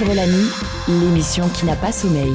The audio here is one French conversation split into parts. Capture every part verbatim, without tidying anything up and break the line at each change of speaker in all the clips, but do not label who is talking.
Vivre la nuit, l'émission qui n'a pas sommeil.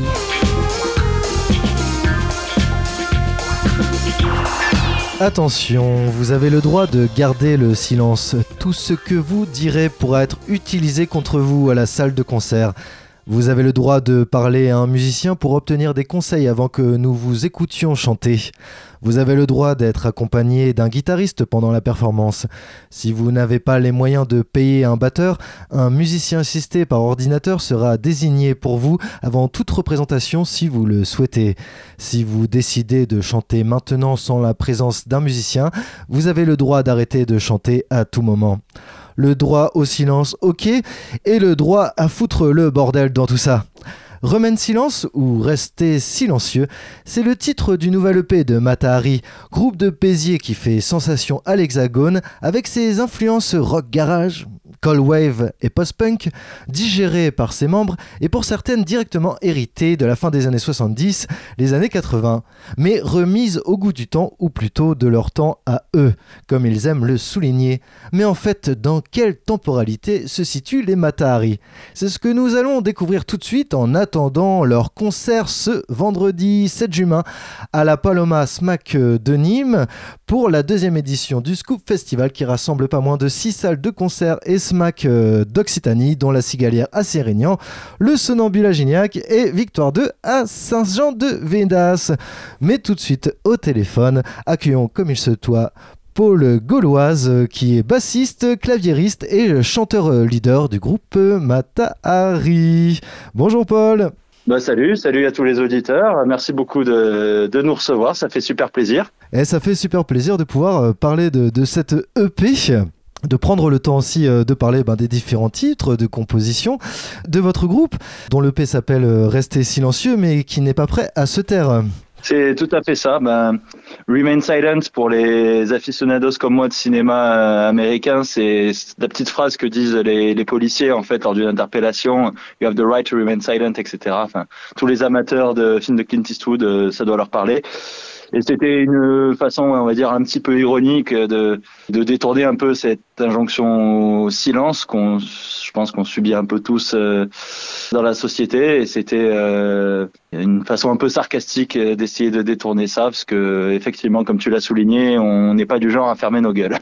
Attention, vous avez le droit de garder le silence. Tout ce que vous direz pourra être utilisé contre vous à la salle de concert. Vous avez le droit de parler à un musicien pour obtenir des conseils avant que nous vous écoutions chanter. Vous avez le droit d'être accompagné d'un guitariste pendant la performance. Si vous n'avez pas les moyens de payer un batteur, un musicien assisté par ordinateur sera désigné pour vous avant toute représentation si vous le souhaitez. Si vous décidez de chanter maintenant sans la présence d'un musicien, vous avez le droit d'arrêter de chanter à tout moment. Le droit au silence, ok, et le droit à foutre le bordel dans tout ça. Remain silence ou rester silencieux, c'est le titre du nouvel E P de Mata Hari, groupe de Béziers qui fait sensation à l'Hexagone avec ses influences rock garage, cold wave et post-punk, digérées par ses membres et pour certaines directement héritées de la fin des années soixante-dix, les années quatre-vingts, mais remises au goût du temps ou plutôt de leur temps à eux, comme ils aiment le souligner. Mais en fait, dans quelle temporalité se situent les Mata Hari ? C'est ce que nous allons découvrir tout de suite en attendant leur concert ce vendredi sept juin à la Paloma Smack de Nîmes pour la deuxième édition du Scoop Festival qui rassemble pas moins de six salles de concert et Smack d'Occitanie, dont la Cigalière à Sérignan, le Sonambule à Gignac et Victoire deux à Saint-Jean-de-Védas. Mais tout de suite au téléphone, accueillons comme il se doit Paul Gauloise, qui est bassiste, claviériste et chanteur leader du groupe Mata Hari. Bonjour Paul.
Bah salut, salut à tous les auditeurs. Merci beaucoup de, de nous recevoir, ça fait super plaisir.
Et ça fait super plaisir de pouvoir parler de, de cette E P, de prendre le temps aussi de parler ben, des différents titres de composition de votre groupe, dont l'E P s'appelle Rester silencieux, mais qui n'est pas prêt à se taire.
C'est tout à fait ça. Ben, Remain Silent pour les aficionados comme moi de cinéma euh, américain, c'est la petite phrase que disent les, les policiers en fait lors d'une interpellation. You have the right to remain silent, et cetera. Enfin, tous les amateurs de films de Clint Eastwood, euh, ça doit leur parler. Et c'était une façon, on va dire, un petit peu ironique de, de détourner un peu cette injonction au silence qu'on, je pense qu'on subit un peu tous euh, dans la société. Et c'était euh, une façon un peu sarcastique d'essayer de détourner ça, parce que effectivement, comme tu l'as souligné, on n'est pas du genre à fermer nos gueules.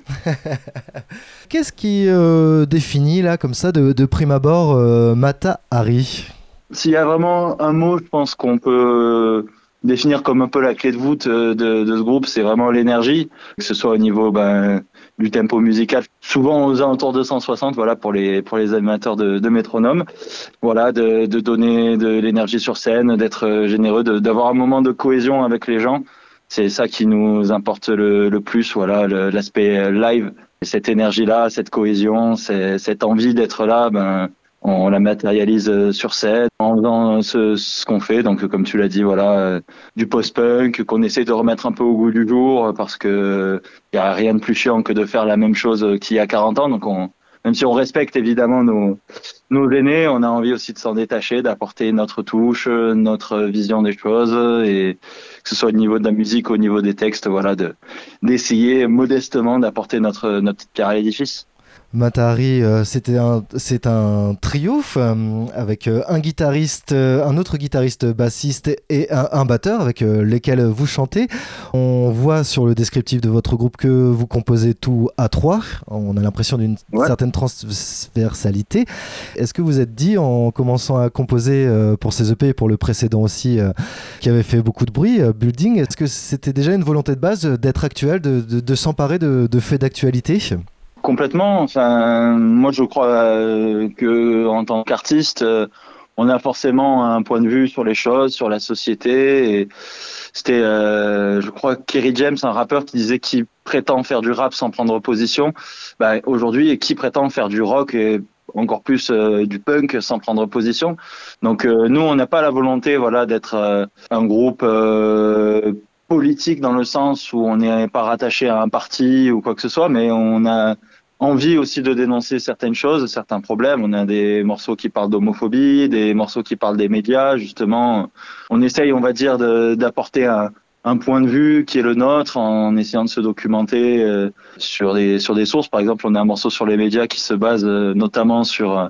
Qu'est-ce qui euh, définit là, comme ça, de, de prime abord, euh, Mata Hari ?
S'il y a vraiment un mot, je pense qu'on peut définir comme un peu la clé de voûte de, de ce groupe, c'est vraiment l'énergie, que ce soit au niveau ben, du tempo musical, souvent aux alentours de cent soixante, voilà, pour les pour les amateurs de, de métronome, voilà, de, de donner de l'énergie sur scène, d'être généreux, de, d'avoir un moment de cohésion avec les gens. C'est ça qui nous importe le, le plus, voilà, le, l'aspect live, cette énergie-là, cette cohésion, c'est, cette envie d'être là, ben on la matérialise sur scène en faisant ce, ce qu'on fait. Donc, comme tu l'as dit, voilà, euh, du post-punk qu'on essaie de remettre un peu au goût du jour parce que il y a rien de plus chiant que de faire la même chose qu'il y a quarante ans. Donc, on, même si on respecte évidemment nos, nos aînés, on a envie aussi de s'en détacher, d'apporter notre touche, notre vision des choses et que ce soit au niveau de la musique, au niveau des textes, voilà, de, d'essayer modestement d'apporter notre, notre petite pierre à l'édifice.
Mata Hari, euh, c'était un, c'est un trio euh, avec euh, un guitariste, euh, un autre guitariste bassiste et un, un batteur avec euh, lesquels vous chantez. On voit sur le descriptif de votre groupe que vous composez tout à trois. On a l'impression d'une ouais. certaine transversalité. Est-ce que vous êtes dit en commençant à composer euh, pour ces E P et pour le précédent aussi euh, qui avait fait beaucoup de bruit, euh, Building, est-ce que c'était déjà une volonté de base d'être actuel, de, de, de s'emparer de, de faits d'actualité ?
Complètement. Enfin, moi, je crois euh, que en tant qu'artiste, euh, on a forcément un point de vue sur les choses, sur la société. Et c'était, euh, je crois, Kerry James, un rappeur, qui disait qui prétend faire du rap sans prendre position. Bah, aujourd'hui, qui prétend faire du rock et encore plus euh, du punk sans prendre position. Donc, euh, nous, on n'a pas la volonté, voilà, d'être euh, un groupe Euh, politique dans le sens où on n'est pas rattaché à un parti ou quoi que ce soit, mais on a envie aussi de dénoncer certaines choses, certains problèmes. On a des morceaux qui parlent d'homophobie, des morceaux qui parlent des médias, justement. On essaye, on va dire, de, d'apporter un, un point de vue qui est le nôtre en essayant de se documenter euh, sur des, sur des sources. Par exemple, on a un morceau sur les médias qui se base euh, notamment sur euh,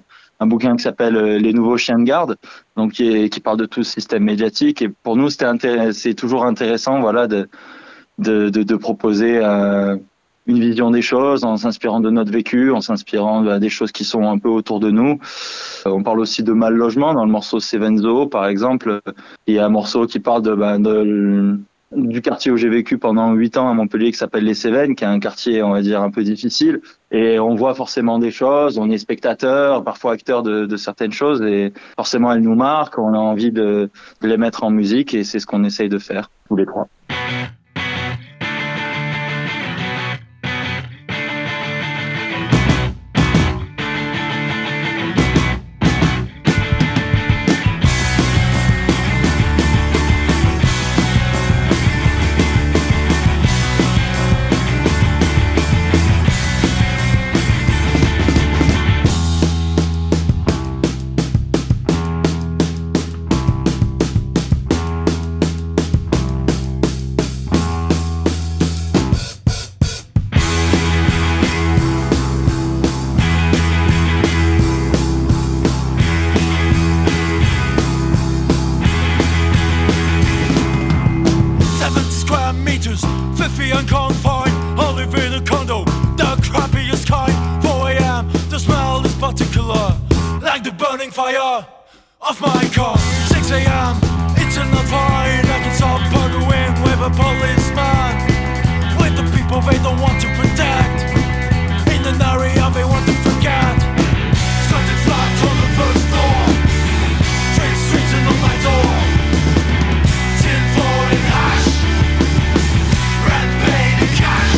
un bouquin qui s'appelle Les nouveaux chiens de garde, donc qui, est, qui parle de tout le système médiatique. Et pour nous, c'était intéress- c'est toujours intéressant, voilà, de, de, de, de proposer euh, une vision des choses en s'inspirant de notre vécu, en s'inspirant bah, des choses qui sont un peu autour de nous. Euh, on parle aussi de mal logement dans le morceau Seven Zoo, par exemple. Il y a un morceau qui parle de, bah, de du quartier où j'ai vécu pendant huit ans à Montpellier qui s'appelle les Cévennes, qui est un quartier, on va dire, un peu difficile. Et on voit forcément des choses, on est spectateur, parfois acteur de, de certaines choses, et forcément elles nous marquent, on a envie de, de les mettre en musique, et c'est ce qu'on essaye de faire, tous les trois.
Fire off my car. six a.m. It's not fine. I can stop arguing with a policeman. With the people they don't want to protect. In an area they want to forget. Started flat on the first floor. Train streets and on my door. Tin foil and hash. Rent paid in cash.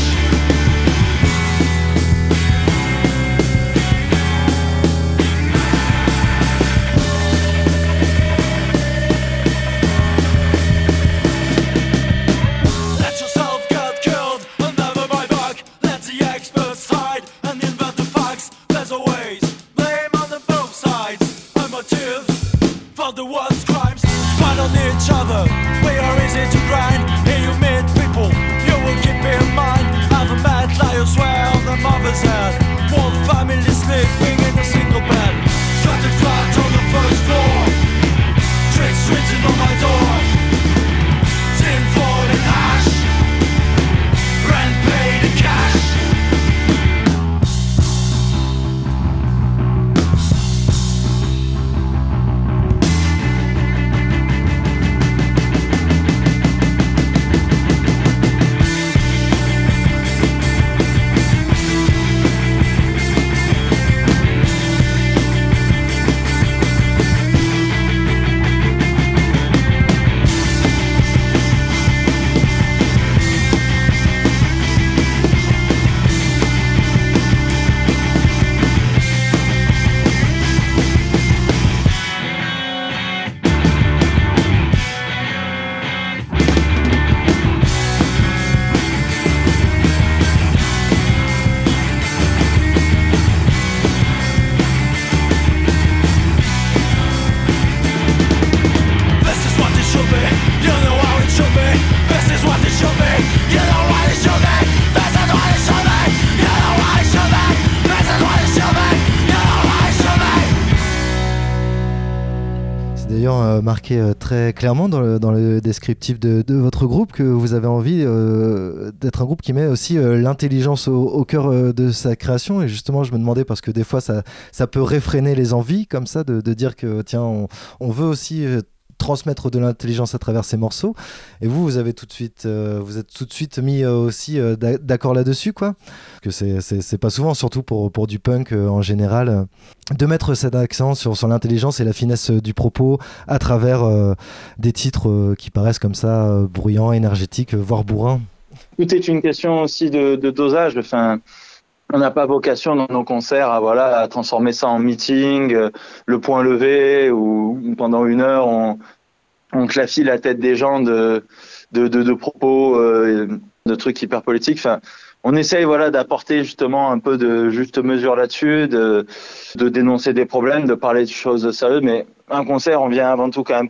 Marqué euh, très clairement dans le, dans le descriptif de, de votre groupe que vous avez envie euh, d'être un groupe qui met aussi euh, l'intelligence au, au cœur euh, de sa création. Et justement, je me demandais, parce que des fois ça, ça peut réfréner les envies comme ça, de, de dire que tiens, on, on veut aussi euh, transmettre de l'intelligence à travers ces morceaux. Et vous, vous avez tout de suite, euh, vous êtes tout de suite mis euh, aussi euh, d'accord là-dessus, quoi. Que c'est, c'est, c'est pas souvent, surtout pour, pour du punk euh, en général, euh, de mettre cet accent sur, sur l'intelligence et la finesse euh, du propos à travers euh, des titres euh, qui paraissent comme ça, euh, bruyants, énergétiques, euh, voire bourrins.
Tout est une question aussi de, de dosage. Enfin, on n'a pas vocation dans nos concerts à, voilà, à transformer ça en meeting, euh, le point levé, où pendant une heure, on, on clafie la tête des gens de, de, de, de propos, euh, de trucs hyper politiques. Enfin, on essaye, voilà, d'apporter justement un peu de juste mesure là-dessus, de, de dénoncer des problèmes, de parler de choses sérieuses. Mais un concert, on vient avant tout quand même pour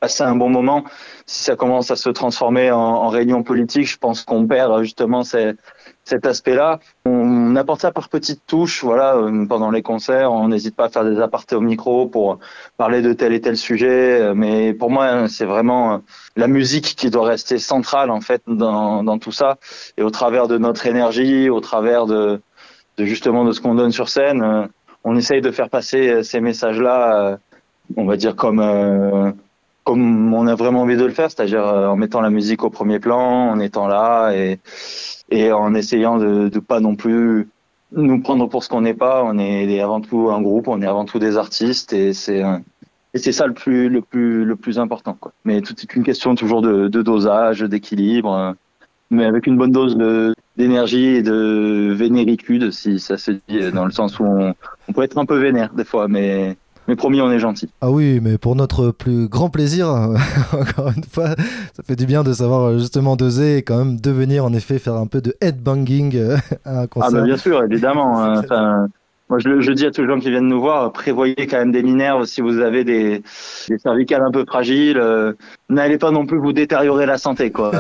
passer un bon moment. Si ça commence à se transformer en, en réunion politique, je pense qu'on perd justement ces, cet aspect-là. On apporte ça par petites touches, voilà, pendant les concerts, on n'hésite pas à faire des apartés au micro pour parler de tel et tel sujet, mais pour moi, c'est vraiment la musique qui doit rester centrale, en fait, dans, dans tout ça, et au travers de notre énergie, au travers de, de justement de ce qu'on donne sur scène, on essaye de faire passer ces messages-là, on va dire comme... Euh, comme on a vraiment envie de le faire, c'est-à-dire en mettant la musique au premier plan, en étant là et, et en essayant de, de pas non plus nous prendre pour ce qu'on n'est pas. On est avant tout un groupe, on est avant tout des artistes et c'est et c'est ça le plus le plus le plus important, quoi. Mais tout est une question toujours de, de dosage, d'équilibre, mais avec une bonne dose de d'énergie et de vénéritude, si ça se dit, dans le sens où on, on peut être un peu vénère des fois, mais Mais promis, on est gentil.
Ah oui, mais pour notre plus grand plaisir, encore une fois, ça fait du bien de savoir justement doser et quand même devenir en effet faire un peu de headbanging à un concert.
Ah bah bien sûr, évidemment. Enfin, moi, je, je dis à tous les gens qui viennent nous voir, prévoyez quand même des minerves si vous avez des, des cervicales un peu fragiles. Euh, n'allez pas non plus vous détériorer la santé, quoi.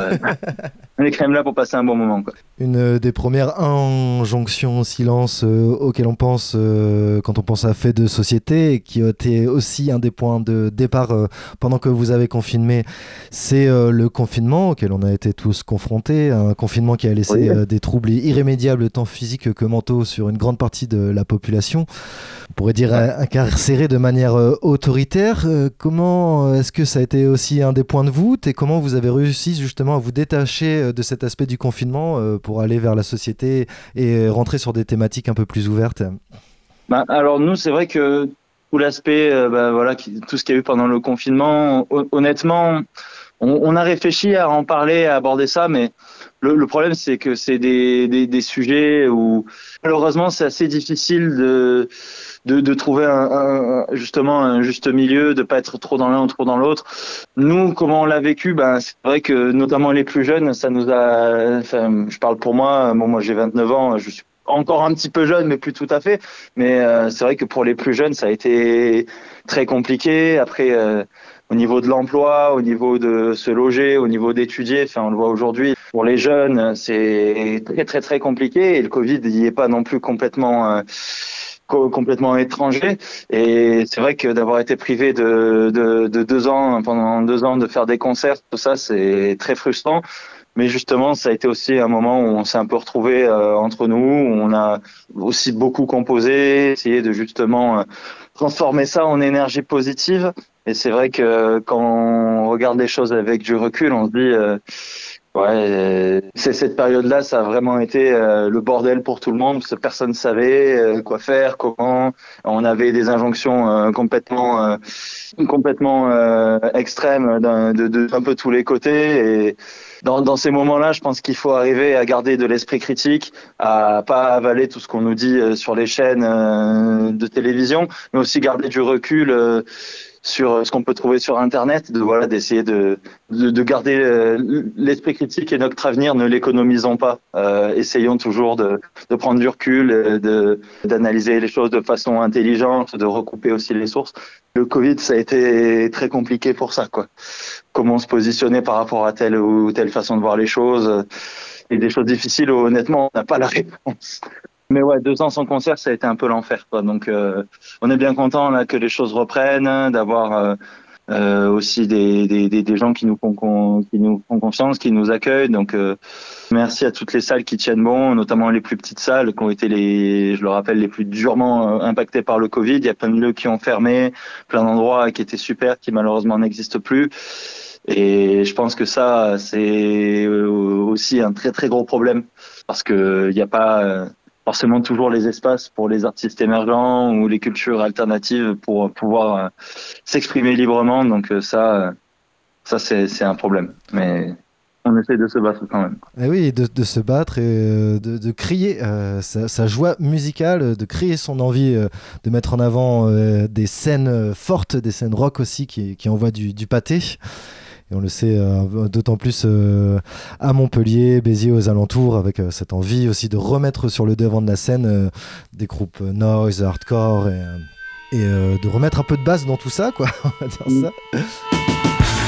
On est quand même là pour passer un bon moment, quoi.
Une des premières injonctions silence euh, auxquelles on pense euh, quand on pense à fait de société, et qui a été aussi un des points de départ euh, pendant que vous avez confiné, c'est euh, le confinement auquel on a été tous confrontés, un confinement qui a laissé oui. euh, des troubles irrémédiables tant physiques que mentaux sur une grande partie de la population. On pourrait dire ouais. incarcérée de manière euh, autoritaire. Euh, comment est-ce que ça a été aussi un des points de voûte et comment vous avez réussi justement à vous détacher de cet aspect du confinement euh, pour aller vers la société et rentrer sur des thématiques un peu plus ouvertes?
Bah, alors nous, c'est vrai que tout l'aspect, euh, bah, voilà, qui, tout ce qu'il y a eu pendant le confinement, honnêtement, on, on a réfléchi à en parler, à aborder ça, mais le, le problème, c'est que c'est des, des, des sujets où malheureusement, c'est assez difficile de De, de trouver un, un, justement un juste milieu, de pas être trop dans l'un ou trop dans l'autre. Nous, comment on l'a vécu, ben c'est vrai que notamment les plus jeunes, ça nous a. Enfin, je parle pour moi. Bon, moi j'ai vingt-neuf ans, je suis encore un petit peu jeune, mais plus tout à fait. Mais euh, c'est vrai que pour les plus jeunes, ça a été très compliqué. Après, euh, au niveau de l'emploi, au niveau de se loger, au niveau d'étudier, enfin on le voit aujourd'hui. Pour les jeunes, c'est très très très compliqué. Et le Covid, il n'y est pas non plus complètement. Euh, complètement étranger, et c'est vrai que d'avoir été privé de, de, de deux ans, pendant deux ans, de faire des concerts, tout ça, c'est très frustrant. Mais justement, ça a été aussi un moment où on s'est un peu retrouvés euh, entre nous, où on a aussi beaucoup composé, essayé de justement euh, transformer ça en énergie positive. Et c'est vrai que quand on regarde les choses avec du recul, on se dit... Euh, Ouais, c'est cette période-là, ça a vraiment été euh, le bordel pour tout le monde, parce que personne ne savait euh, quoi faire, comment. On avait des injonctions euh, complètement, euh, complètement euh, extrêmes d'un, de, de un peu tous les côtés. Et dans, dans ces moments-là, je pense qu'il faut arriver à garder de l'esprit critique, à pas avaler tout ce qu'on nous dit euh, sur les chaînes euh, de télévision, mais aussi garder du recul. Euh, sur ce qu'on peut trouver sur Internet, de voilà, d'essayer de, de, de garder euh, l'esprit critique et notre avenir, ne l'économisons pas. Euh, essayons toujours de, de prendre du recul, de, d'analyser les choses de façon intelligente, de recouper aussi les sources. Le Covid, ça a été très compliqué pour ça, quoi. Comment se positionner par rapport à telle ou telle façon de voir les choses. Et des choses difficiles, honnêtement, on n'a pas la réponse. Mais ouais, deux ans sans concert, ça a été un peu l'enfer, quoi. Donc, euh, on est bien content là que les choses reprennent, d'avoir euh, euh, aussi des, des, des, des gens qui nous font qui nous font confiance, qui nous accueillent. Donc, euh, merci à toutes les salles qui tiennent bon, notamment les plus petites salles qui ont été les, je le rappelle, les plus durement impactées par le Covid. Il y a plein de lieux qui ont fermé, plein d'endroits qui étaient super, qui malheureusement n'existent plus. Et je pense que ça, c'est aussi un très très gros problème parce que il n'y a pas forcément toujours les espaces pour les artistes émergents ou les cultures alternatives pour pouvoir euh, s'exprimer librement. Donc euh, ça, euh, ça c'est, c'est un problème. Mais on essaie de se battre quand même.
Et oui, de, de se battre et euh, de, de crier euh, sa, sa joie musicale, de crier son envie euh, de mettre en avant euh, des scènes fortes, des scènes rock aussi qui, qui envoient du, du pâté. Et on le sait euh, d'autant plus euh, à Montpellier, Béziers, aux alentours, avec euh, cette envie aussi de remettre sur le devant de la scène euh, des groupes noise, hardcore, et, euh, et euh, de remettre un peu de basse dans tout ça, quoi, on va dire ça.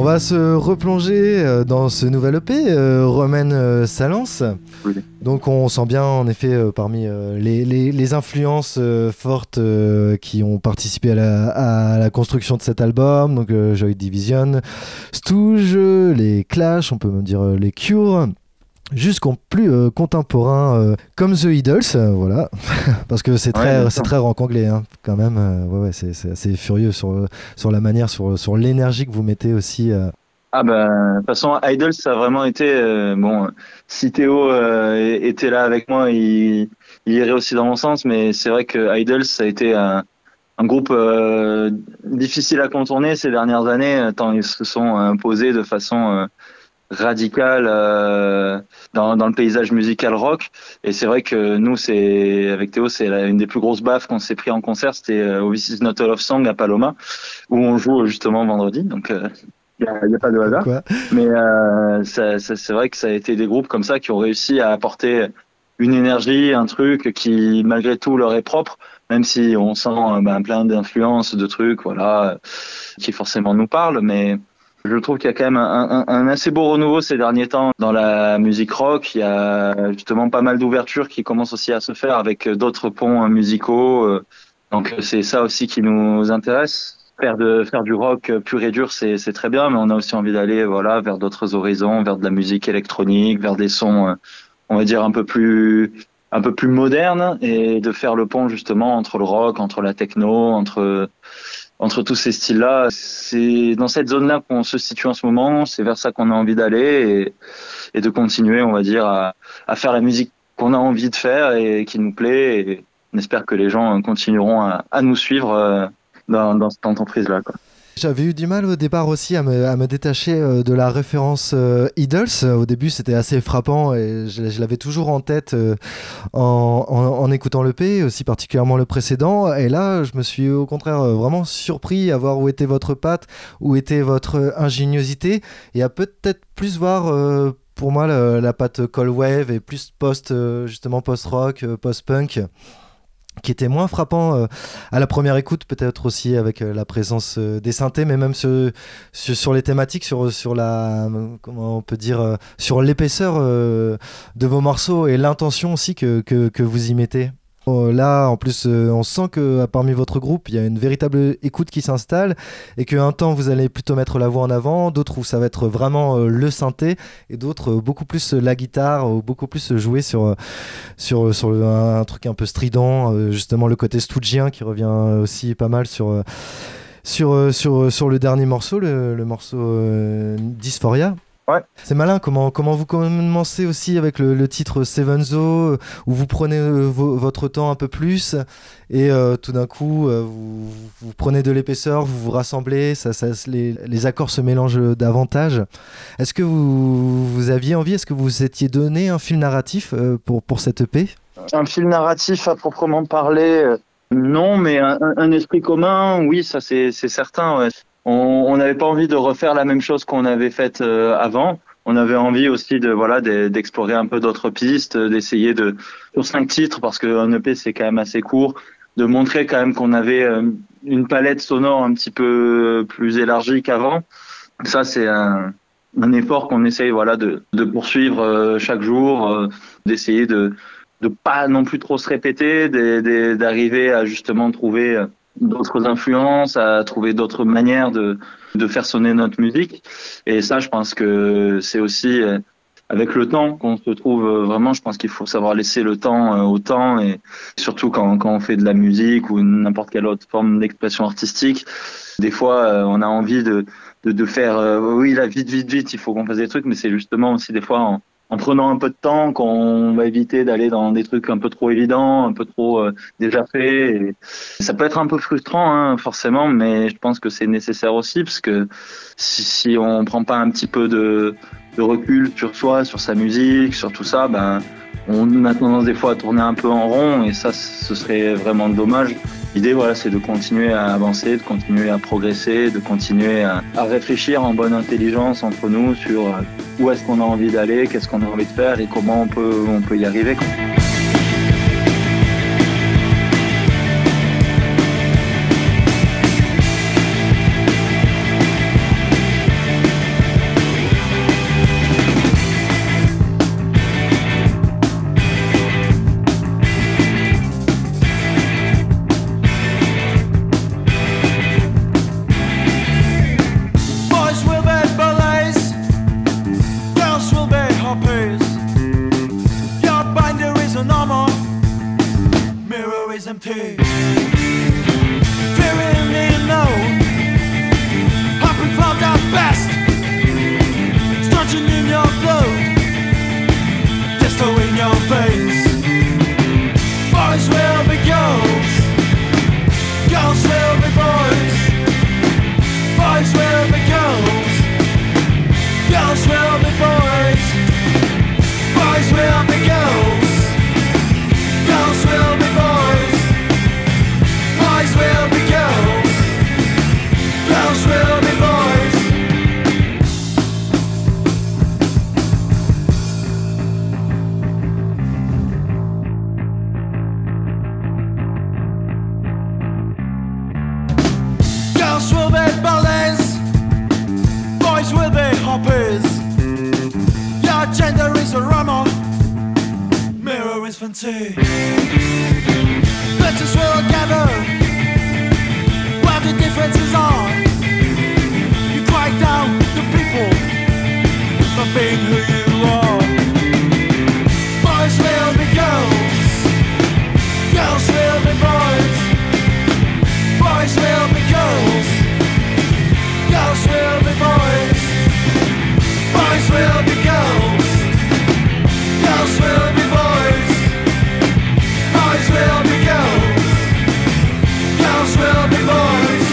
On va se replonger euh, dans ce nouvel E P, euh, Romain euh, Salence.
Oui.
Donc on sent bien en effet euh, parmi euh, les, les, les influences euh, fortes euh, qui ont participé à la, à la construction de cet album, donc euh, Joy Division, Stooges, les Clash, on peut même dire euh, les Cure, jusqu'en plus euh, contemporains euh, comme The Idols, euh, voilà, parce que c'est très,
Ouais,
c'est très rock anglais hein, quand même, euh, ouais, ouais, c'est, c'est assez furieux sur, sur la manière, sur, sur l'énergie que vous mettez aussi. Euh.
Ah ben, de toute façon, Idols, ça a vraiment été... Euh, bon, si Théo euh, était là avec moi, il, il irait aussi dans mon sens, mais c'est vrai que Idols, ça a été un, un groupe euh, difficile à contourner ces dernières années, tant ils se sont imposés de façon... Euh, radical euh, dans, dans le paysage musical rock. Et c'est vrai que nous, c'est avec Théo, c'est la, une des plus grosses baffes qu'on s'est pris en concert. C'était euh, au This Is Not a Love Song à Paloma, où on joue justement vendredi. Donc, il euh, n'y a, y a pas de hasard.
Quoi
Mais euh, ça, ça, c'est vrai que ça a été des groupes comme ça qui ont réussi à apporter une énergie, un truc qui, malgré tout, leur est propre, même si on sent euh, ben, plein d'influences, de trucs, voilà, qui forcément nous parlent, mais je trouve qu'il y a quand même un, un, un assez beau renouveau ces derniers temps dans la musique rock. Il y a justement pas mal d'ouvertures qui commencent aussi à se faire avec d'autres ponts musicaux. Donc c'est ça aussi qui nous intéresse. Faire de faire du rock pur et dur, c'est c'est très bien, mais on a aussi envie d'aller voilà vers d'autres horizons, vers de la musique électronique, vers des sons, on va dire un peu plus un peu plus modernes, et de faire le pont justement entre le rock, entre la techno, entre entre tous ces styles-là. C'est dans cette zone-là qu'on se situe en ce moment, c'est vers ça qu'on a envie d'aller, et, et de continuer, on va dire, à, à faire la musique qu'on a envie de faire et qui nous plaît, et on espère que les gens continueront à, à nous suivre dans, dans cette entreprise-là, quoi.
J'avais eu du mal au départ aussi à me, à me détacher euh, de la référence euh, Idols. Au début, c'était assez frappant et je, je l'avais toujours en tête euh, en, en, en écoutant l'E P, aussi particulièrement le précédent. Et là, je me suis au contraire euh, vraiment surpris à voir où était votre patte, où était votre ingéniosité, et à peut-être plus voir... Euh, pour moi, la, la patte Cold Wave et plus post, euh, justement post-rock, euh, post-punk, qui était moins frappant euh, à la première écoute, peut-être aussi avec euh, la présence euh, des synthés, mais même sur, sur, sur les thématiques, sur, sur la, comment on peut dire, euh, sur l'épaisseur euh, de vos morceaux et l'intention aussi que, que, que vous y mettez. Là, en plus, euh, on sent que parmi votre groupe, il y a une véritable écoute qui s'installe, et qu'un temps, vous allez plutôt mettre la voix en avant, d'autres où ça va être vraiment euh, le synthé, et d'autres euh, beaucoup plus la guitare, ou beaucoup plus jouer sur, sur, sur le, un, un truc un peu strident, euh, justement le côté stoogien qui revient aussi pas mal sur, euh, sur, euh, sur, sur le dernier morceau, le, le morceau euh, Dysphoria.
Ouais.
C'est malin comment, comment vous commencez aussi avec le, le titre Sevenzo, où vous prenez euh, vo- votre temps un peu plus, et euh, tout d'un coup euh, vous, vous prenez de l'épaisseur, vous vous rassemblez, ça, ça, les, les accords se mélangent davantage. Est-ce que vous, vous aviez envie, est-ce que vous étiez donné un fil narratif euh, pour, pour cette E P ?
Un fil narratif à proprement parler, euh, non, mais un, un esprit commun, oui, ça c'est, c'est certain, ouais. On n'avait pas envie de refaire la même chose qu'on avait faite euh, avant. On avait envie aussi de voilà de, d'explorer un peu d'autres pistes, d'essayer de sur cinq titres, parce qu'un E P c'est quand même assez court, de montrer quand même qu'on avait euh, une palette sonore un petit peu plus élargie qu'avant. Ça c'est un, un effort qu'on essaye voilà de, de poursuivre euh, chaque jour, euh, d'essayer de de pas non plus trop se répéter, de, de, d'arriver à justement trouver euh, d'autres influences, à trouver d'autres manières de de faire sonner notre musique. Et ça, je pense que c'est aussi euh, avec le temps qu'on se trouve euh, vraiment. Je pense qu'il faut savoir laisser le temps euh, au temps, et surtout quand quand on fait de la musique ou n'importe quelle autre forme d'expression artistique. Des fois, euh, on a envie de de, de faire euh, oui là vite vite vite. Il faut qu'on fasse des trucs, mais c'est justement aussi des fois en en prenant un peu de temps qu'on va éviter d'aller dans des trucs un peu trop évidents, un peu trop euh, déjà faits. Et ça peut être un peu frustrant, hein, forcément, mais je pense que c'est nécessaire aussi, parce que si, si on prend pas un petit peu de, de recul sur soi, sur sa musique, sur tout ça, ben on a tendance des fois à tourner un peu en rond, et ça, ce serait vraiment dommage. L'idée, voilà, c'est de continuer à avancer, de continuer à progresser, de continuer à, à réfléchir en bonne intelligence entre nous sur où est-ce qu'on a envie d'aller, qu'est-ce qu'on a envie de faire et comment on peut, on peut y arriver, quoi.
is empty. Fearing the unknown, hoping for the best, starching in your blood, distilling your veins. Boys will be girls, girls will be boys. Boys will be girls, girls will be boys. Boys will be girls, girls will be boys. Boys will be girls, girls will be boys. Girls will be bullies, boys will be hoppers. Your gender is a rumor, mirror is fancy. Bitches will gather where the differences are. You quiet down the people for being who you are. Boys will be girls, girls will be boys. Boys will be girls, girls will be boys. Boys will be girls, girls will be boys. Boys will be girls, girls will be boys.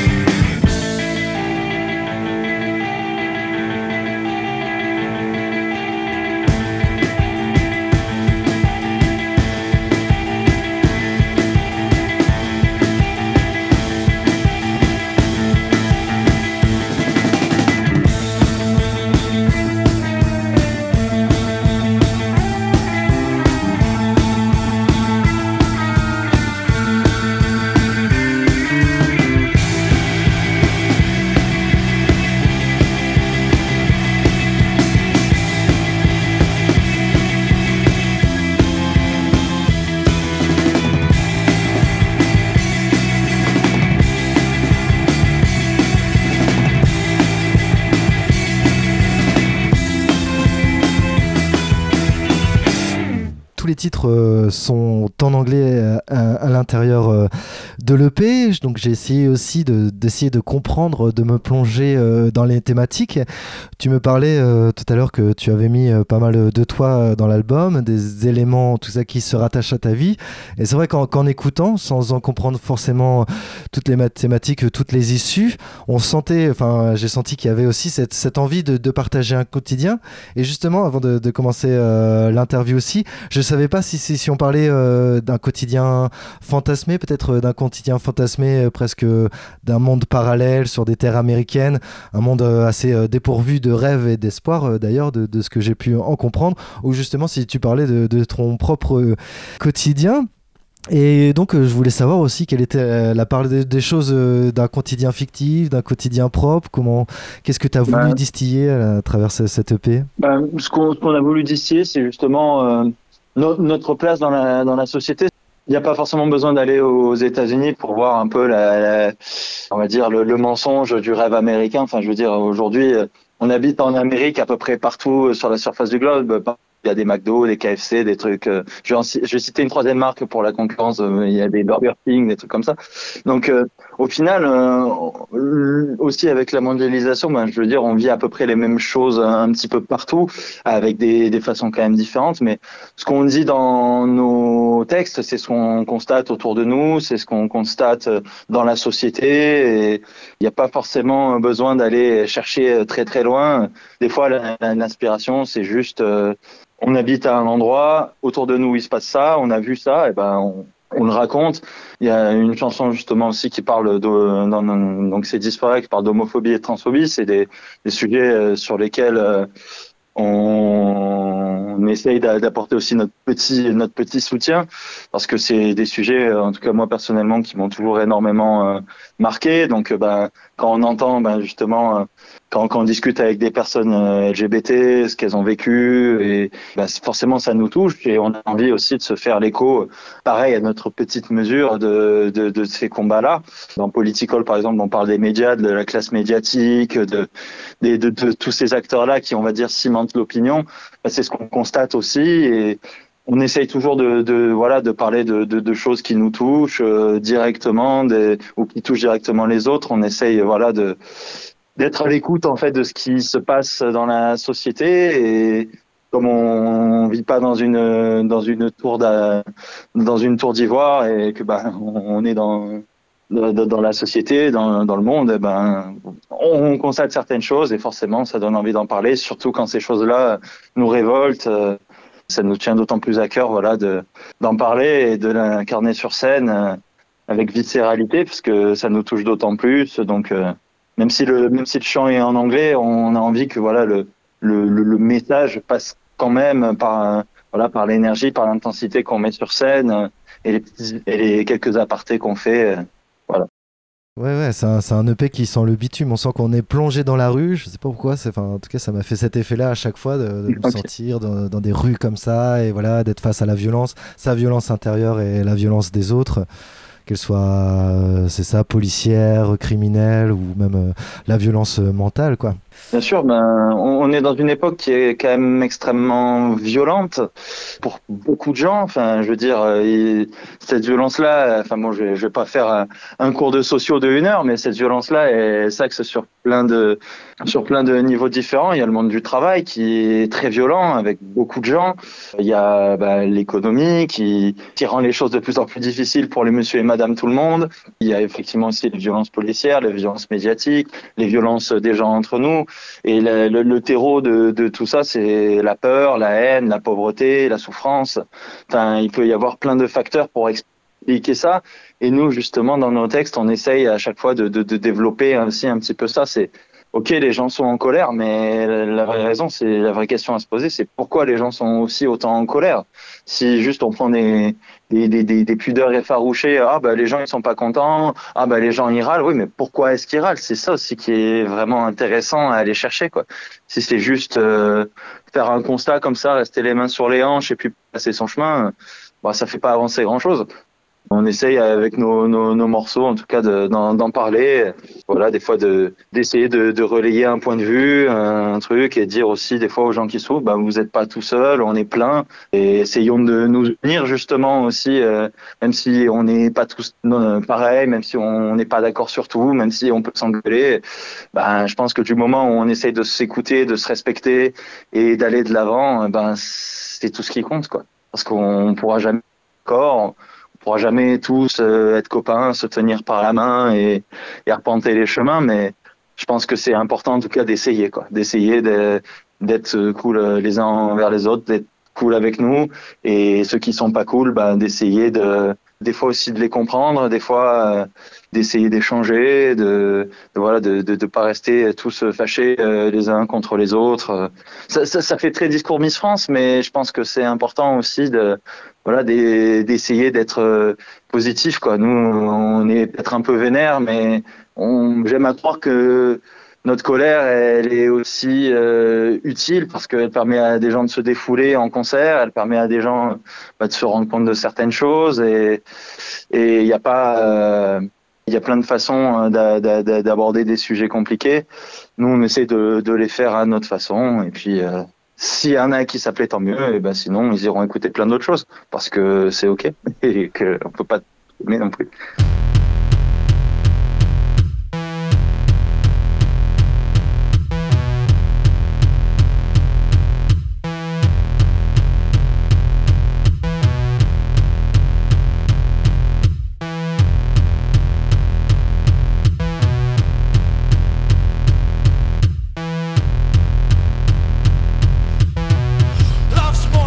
Les titres euh, sont en anglais à, à l'intérieur euh, de l'E P, donc j'ai essayé aussi de, d'essayer de comprendre, de me plonger euh, dans les thématiques. Tu me parlais euh, tout à l'heure que tu avais mis euh, pas mal de toi dans l'album, des éléments, tout ça qui se rattache à ta vie, et c'est vrai qu'en, qu'en écoutant, sans en comprendre forcément toutes les thématiques, toutes les issues, on sentait, enfin j'ai senti qu'il y avait aussi cette, cette envie de, de partager un quotidien. Et justement, avant de, de commencer euh, l'interview aussi, je savais pas si, si, si on parlait euh, d'un quotidien fantasmé, peut-être euh, d'un quotidien fantasmé euh, presque euh, d'un monde parallèle sur des terres américaines, un monde euh, assez euh, dépourvu de rêves et d'espoir euh, d'ailleurs, de, de ce que j'ai pu en comprendre, ou justement si tu parlais de, de ton propre euh, quotidien. Et donc euh, je voulais savoir aussi quelle était euh, la part des, des choses euh, d'un quotidien fictif, d'un quotidien propre, comment, qu'est-ce que tu as voulu bah, distiller à, à travers ce, cette E P?
bah, ce, qu'on, ce qu'on a voulu distiller, c'est justement euh, no, notre place dans la, dans la société. Il n'y a pas forcément besoin d'aller aux États-Unis pour voir un peu la, la on va dire le, le mensonge du rêve américain. Enfin, je veux dire, aujourd'hui, on habite en Amérique à peu près partout sur la surface du globe. Il y a des McDo, des K F C, des trucs. Euh, je, vais en, je vais citer une troisième marque pour la concurrence. Euh, il y a des Burger King, des trucs comme ça. Donc, euh, au final, euh, aussi avec la mondialisation, ben, je veux dire, on vit à peu près les mêmes choses un petit peu partout, avec des, des façons quand même différentes. Mais ce qu'on dit dans nos textes, c'est ce qu'on constate autour de nous, c'est ce qu'on constate dans la société. Et il n'y a pas forcément besoin d'aller chercher très très loin. Des fois, l'inspiration, c'est juste euh, on habite à un endroit, autour de nous il se passe ça, on a vu ça, et ben on, on le raconte. Il y a une chanson justement aussi qui parle de, dans, donc c'est Disparaît, qui parle d'homophobie et de transphobie. C'est des, des sujets sur lesquels euh, on, on essaye d'apporter aussi notre petit notre petit soutien, parce que c'est des sujets, en tout cas moi personnellement, qui m'ont toujours énormément euh, marqué. Donc euh, ben quand on entend ben justement euh, quand, quand on discute avec des personnes euh, L G B T, ce qu'elles ont vécu, et ben, forcément ça nous touche, et on a envie aussi de se faire l'écho, pareil à notre petite mesure, de de, de ces combats-là. Dans Political par exemple, on parle des médias, de la classe médiatique, de de, de, de tous ces acteurs-là qui, on va dire, cimentent l'opinion. Ben, c'est ce qu'on constate aussi, et on essaye toujours de, de voilà de parler de, de, de choses qui nous touchent euh, directement des, ou qui touchent directement les autres. On essaye voilà de d'être à l'écoute en fait de ce qui se passe dans la société, et comme on vit pas dans une dans une tour d'a, dans une tour d'ivoire, et que bah on est dans dans, dans la société, dans dans le monde, et ben on, on constate certaines choses et forcément ça donne envie d'en parler, surtout quand ces choses-là nous révoltent. Ça nous tient d'autant plus à cœur, voilà, de d'en parler et de l'incarner sur scène euh, avec viscéralité, parce que ça nous touche d'autant plus. Donc, euh, même si le même si le chant est en anglais, on a envie que voilà le le le, le message passe quand même par euh, voilà par l'énergie, par l'intensité qu'on met sur scène euh, et les petits, et les quelques apartés qu'on fait, euh, voilà.
Ouais, ouais, c'est un, c'est un E P qui sent le bitume, on sent qu'on est plongé dans la rue, je sais pas pourquoi, c'est, en tout cas ça m'a fait cet effet-là à chaque fois, de, de me
Okay.
sentir dans, dans des rues comme ça, et voilà, d'être face à la violence, sa violence intérieure et la violence des autres, qu'elle soit, euh, c'est ça, policière, criminelle, ou même euh, la violence euh, mentale, quoi.
Bien sûr, ben, on on est dans une époque qui est quand même extrêmement violente pour beaucoup de gens. Enfin, je veux dire, euh, il- cette violence-là, enfin bon, je vais, je vais pas faire un, un cours de sociaux de une heure, mais cette violence-là est s'axe sur plein de sur plein de niveaux différents. Il y a le monde du travail qui est très violent avec beaucoup de gens. Il y a ben, l'économie qui qui rend les choses de plus en plus difficiles pour les monsieur et madame tout le monde. Il y a effectivement aussi les violences policières, les violences médiatiques, les violences des gens entre nous. Et le, le, le terreau de, de tout ça, c'est la peur, la haine, la pauvreté, la souffrance. Enfin, il peut y avoir plein de facteurs pour expliquer ça. Et nous, justement, dans nos textes, on essaye à chaque fois de, de, de développer aussi un petit peu ça. C'est ok, les gens sont en colère, mais la vraie raison, c'est la vraie question à se poser, c'est pourquoi les gens sont aussi autant en colère. Si juste on prend des des des des, des pudeurs effarouchées, ah bah les gens ils sont pas contents, ah bah les gens ils râlent, oui, mais pourquoi est-ce qu'ils râlent? C'est ça aussi qui est vraiment intéressant à aller chercher, quoi. Si c'est juste euh, faire un constat comme ça, rester les mains sur les hanches et puis passer son chemin, bah ça fait pas avancer grand-chose. On essaye avec nos, nos, nos morceaux, en tout cas, de, d'en, d'en parler. Voilà, des fois de d'essayer de, de relayer un point de vue, un truc, et dire aussi des fois aux gens qui souffrent, bah vous n'êtes pas tout seul, on est plein. Et essayons de nous unir justement aussi, euh, même si on n'est pas tous non, pareil, même si on n'est pas d'accord sur tout, même si on peut s'engueuler. Bah, je pense que du moment où on essaye de s'écouter, de se respecter et d'aller de l'avant, ben c'est tout ce qui compte, quoi. Parce qu'on pourra jamais d'accord. On pourra jamais tous euh, être copains, se tenir par la main et, et arpenter les chemins, mais je pense que c'est important en tout cas d'essayer, quoi, d'essayer de, d'être cool les uns envers les autres, d'être cool avec nous, et ceux qui sont pas cool, bah, d'essayer de, des fois aussi de les comprendre, des fois euh, d'essayer d'échanger, de, de voilà, de, de, de pas rester tous fâchés euh, les uns contre les autres. Ça, ça, ça fait très discours Miss France, mais je pense que c'est important aussi de voilà, d'essayer d'être euh, positif, quoi. Nous, on est peut-être un peu vénère, mais on, j'aime à croire que notre colère, elle est aussi euh, utile parce qu'elle permet à des gens de se défouler en concert, elle permet à des gens bah, de se rendre compte de certaines choses, et et il y a pas, euh, il y a plein de façons d'a, d'a, d'aborder des sujets compliqués. Nous, on essaie de, de les faire à notre façon, et puis. Euh, S'il y en a qui s'appelaient, tant mieux, et ben sinon ils iront écouter plein d'autres choses parce que c'est ok et qu'on peut pas aimer non plus.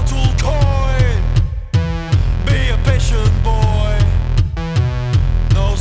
Boy, no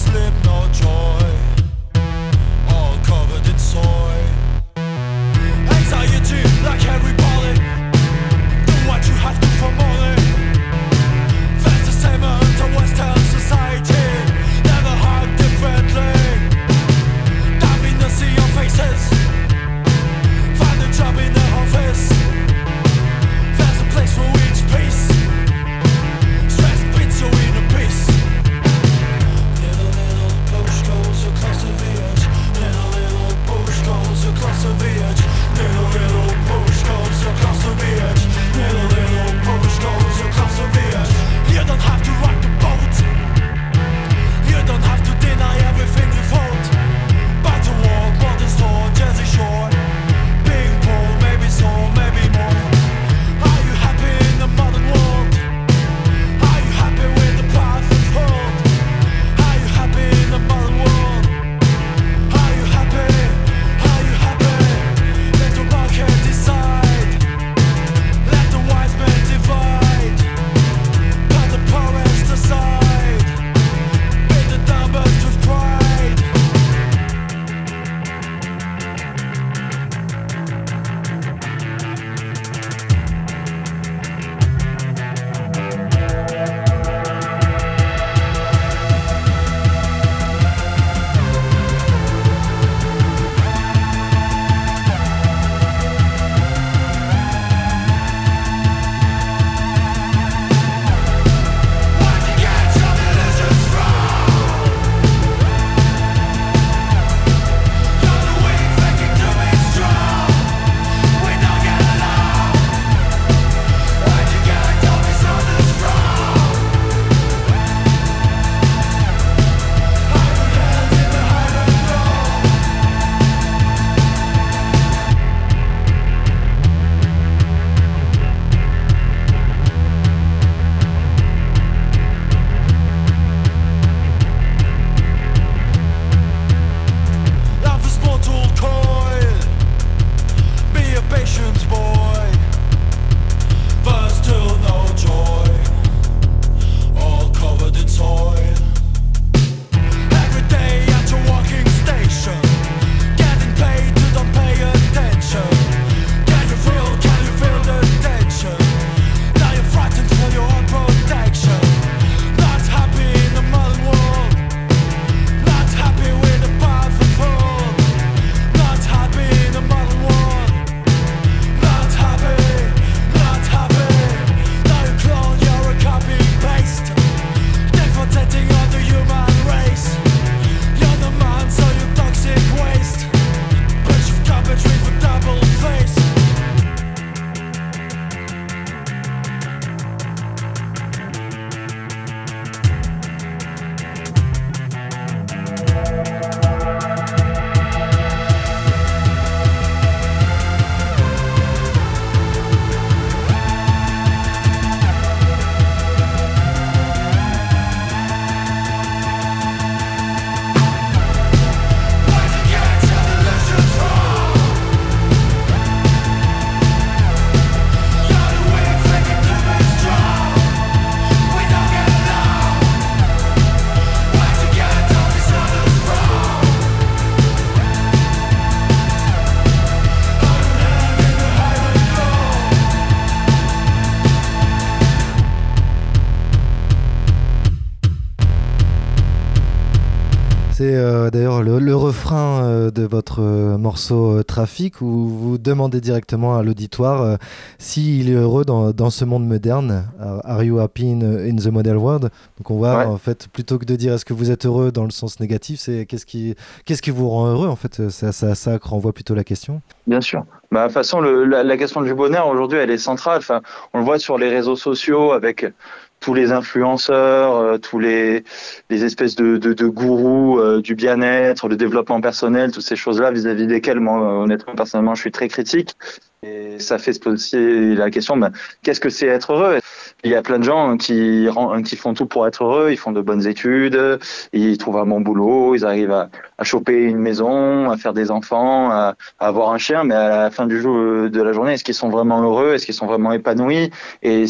C'est euh, d'ailleurs le, le refrain euh, de votre euh, morceau euh, Trafic, où vous demandez directement à l'auditoire euh, s'il est heureux dans, dans ce monde moderne. Uh, Are you happy in, in the modern world? Donc on voit, ouais. en fait, plutôt que de dire est-ce que vous êtes heureux dans le sens négatif, c'est qu'est-ce qui, qu'est-ce qui vous rend heureux en fait. Ça, ça, ça renvoie plutôt la question.
Bien sûr. Bah, de toute façon, le, la, la question du bonheur aujourd'hui, elle est centrale. Enfin, on le voit sur les réseaux sociaux avec tous les influenceurs, euh, tous les, les espèces de, de, de gourous euh, du bien-être, le développement personnel, toutes ces choses-là vis-à-vis desquelles, moi, honnêtement, personnellement, je suis très critique. Et ça fait se poser la question, ben, qu'est-ce que c'est être heureux? Il y a plein de gens qui, qui font tout pour être heureux, ils font de bonnes études, ils trouvent un bon boulot, ils arrivent à, à choper une maison, à faire des enfants, à, à avoir un chien, mais à la fin du jour de la journée, est-ce qu'ils sont vraiment heureux? Est-ce qu'ils sont vraiment épanouis? Et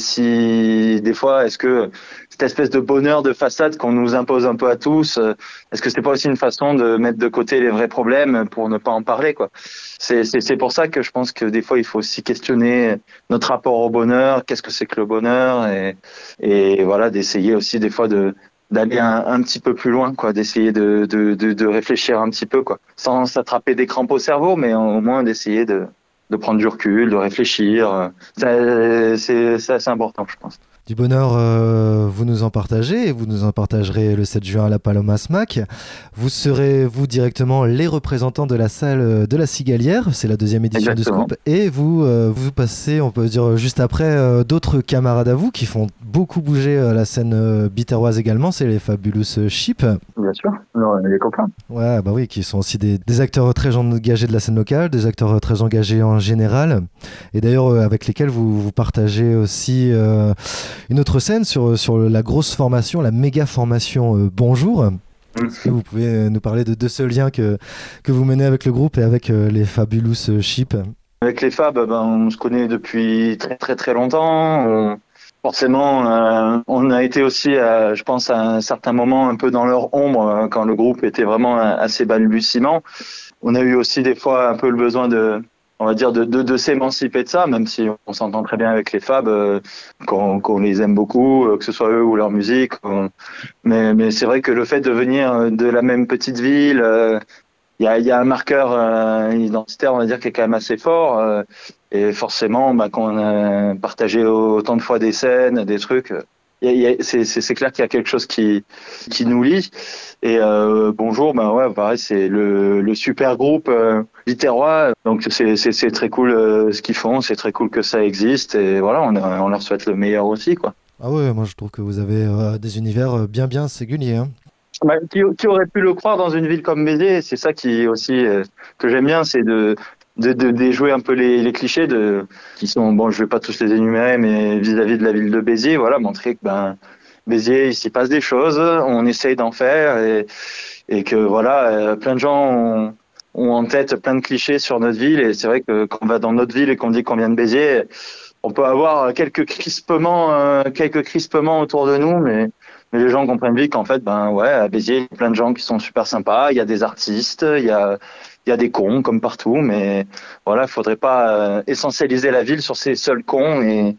si, des fois, est-ce que cette espèce de bonheur de façade qu'on nous impose un peu à tous, est-ce que c'est pas aussi une façon de mettre de côté les vrais problèmes pour ne pas en parler, quoi? C'est, c'est, c'est pour ça que je pense que des fois, il faut aussi questionner notre rapport au bonheur. Qu'est-ce que c'est que le bonheur? Et, et voilà, d'essayer aussi des fois de, d'aller un, un petit peu plus loin, quoi, d'essayer de, de, de, de réfléchir un petit peu, quoi, sans s'attraper des crampes au cerveau, mais au moins d'essayer de, de prendre du recul, de réfléchir. Ça, c'est, c'est assez important, je pense.
Du bonheur, euh, vous nous en partagez, et vous nous en partagerez le sept juin à la Paloma Smack. Vous serez, vous, directement les représentants de la salle de la Cigalière, c'est la deuxième édition Exactement. du Scoop, et vous, euh, vous passez, on peut dire juste après, euh, d'autres camarades à vous qui font beaucoup bouger euh, la scène euh, biterroise également, c'est les Fabulous Sheep.
Bien sûr, non, les copains.
Ouais, bah oui, qui sont aussi des, des acteurs très engagés de la scène locale, des acteurs très engagés en général, et d'ailleurs euh, avec lesquels vous, vous partagez aussi... Euh, une autre scène sur, sur la grosse formation, la méga formation euh, Bonjour. Est-ce que vous pouvez nous parler de, de ce lien que, que vous menez avec le groupe et avec euh, les Fabulous Sheep?
Avec les Fab, ben, on se connaît depuis très très très longtemps. On, forcément, euh, on a été aussi, euh, je pense, à un certain moment un peu dans leur ombre euh, quand le groupe était vraiment assez balbutiement. On a eu aussi des fois un peu le besoin de... on va dire de, de, de s'émanciper de ça, même si on s'entend très bien avec les Fab, euh, qu'on, qu'on les aime beaucoup, euh, que ce soit eux ou leur musique. On... Mais, mais c'est vrai que le fait de venir de la même petite ville, il euh, y, a, y a un marqueur euh, identitaire, on va dire, qui est quand même assez fort. Euh, et forcément, bah, quand on a partagé autant de fois des scènes, des trucs... Y a, y a, c'est, c'est, c'est clair qu'il y a quelque chose qui, qui nous lie. Et euh, Bonjour, ben ouais, pareil, c'est le, le super groupe euh, biterrois. Donc c'est, c'est, c'est très cool euh, ce qu'ils font, c'est très cool que ça existe. Et voilà, on, on leur souhaite le meilleur aussi, quoi.
Ah ouais, moi je trouve que vous avez euh, des univers bien bien singuliers. Hein.
Bah, qui, qui aurait pu le croire dans une ville comme Béziers? C'est ça qui aussi euh, que j'aime bien, c'est de de, de déjouer un peu les, les clichés de qui sont, bon, je vais pas tous les énumérer, mais vis-à-vis de la ville de Béziers, voilà, montrer que ben Béziers, il s'y passe des choses, on essaye d'en faire et, et que voilà, euh, plein de gens ont, ont en tête plein de clichés sur notre ville, et c'est vrai que quand on va dans notre ville et qu'on dit qu'on vient de Béziers, on peut avoir quelques crispements, euh, quelques crispements autour de nous, mais mais les gens comprennent vite qu'en fait, ben ouais, à Béziers, il y a plein de gens qui sont super sympas, il y a des artistes, il y a il y a des cons comme partout, mais voilà, il faudrait pas euh, essentialiser la ville sur ces seuls cons et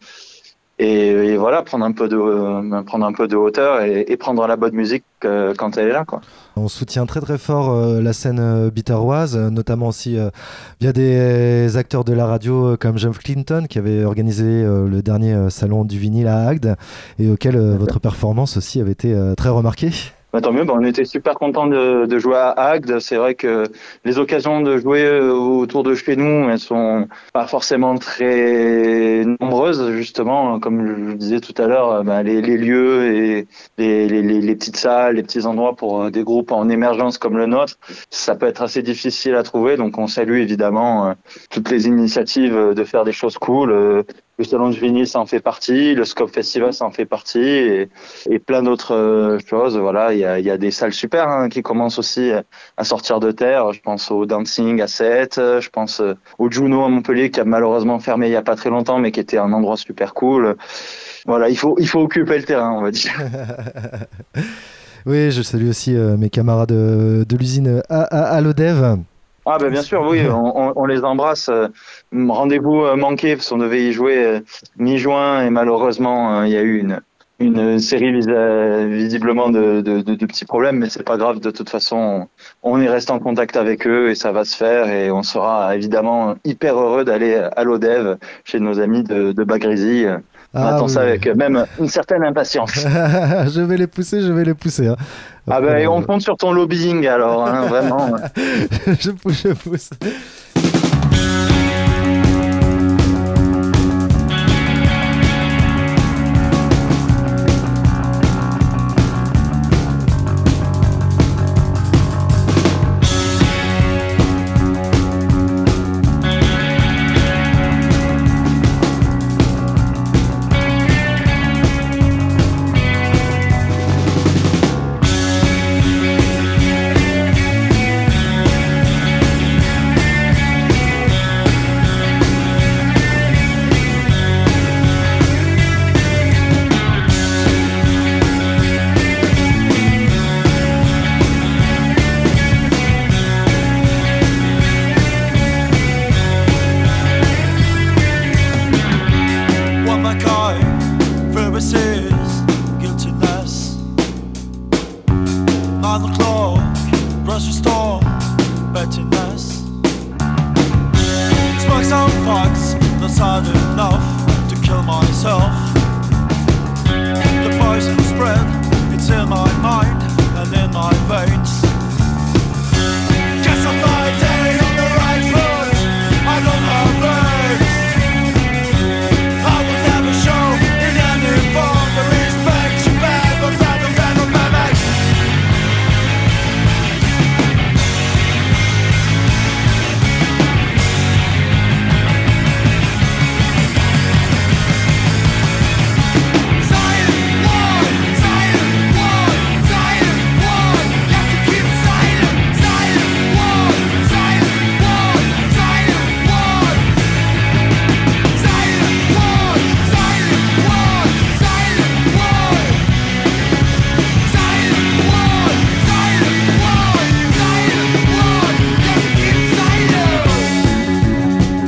Et, et voilà, prendre un peu de, euh, prendre un peu de hauteur et, et prendre la bonne musique euh, quand elle est là, quoi.
On soutient très très fort euh, la scène euh, biterroise, euh, notamment aussi euh, via des acteurs de la radio euh, comme Jeff Clinton qui avait organisé euh, le dernier euh, salon du vinyle à Agde et auquel euh, votre performance aussi avait été euh, très remarquée.
Bah, tant mieux, bah, on était super contents de, de jouer à Agde. C'est vrai que les occasions de jouer autour de chez nous, elles sont pas forcément très nombreuses, justement. Comme je vous disais tout à l'heure, bah, les, les lieux et les, les, les petites salles, les petits endroits pour des groupes en émergence comme le nôtre, ça peut être assez difficile à trouver. Donc on salue évidemment toutes les initiatives de faire des choses cool. Le Salon du vinyle, ça en fait partie. Le Scope Festival, ça en fait partie. Et, et plein d'autres choses. Voilà, il y a, il y a des salles super hein, qui commencent aussi à sortir de terre. Je pense au Dancing à Sète. Je pense au Juno à Montpellier qui a malheureusement fermé il y a pas très longtemps, mais qui était un endroit super cool. Voilà, il faut, il faut occuper le terrain, on va dire.
Oui, je salue aussi euh, mes camarades de, de l'usine à, à, à l'Odev.
Ah ben bien sûr, oui, on, on, on les embrasse. Rendez-vous manqué, parce qu'on devait y jouer mi-juin et malheureusement il y a eu une, une série vis- visiblement de, de, de, de petits problèmes, mais c'est pas grave. De toute façon, on, on est resté en contact avec eux et ça va se faire. Et on sera évidemment hyper heureux d'aller à l'O D E V chez nos amis de, de Bagrizi. On
Ah
attend
oui.
ça avec même une certaine impatience.
Je vais les pousser, je vais les pousser. Hein.
Ah ben, on compte sur ton lobbying alors, hein, vraiment.
je pousse, je pousse.
One man guy versus guiltiness. Nine o'clock, grocery store, pettiness. Smoke some facts, not sad enough to kill myself. The poison spread, it's in my mind and in my veins. Just a my day on the right foot, I don't have legs. I will never show in any form the respect you beg, but rather than a mimic. Silent war, silent war, silent war. You have to keep silent, silent war, silent war, silent war. Silent war, silent war, silent war. Silent war, silent war, silent war. You have to keep silent.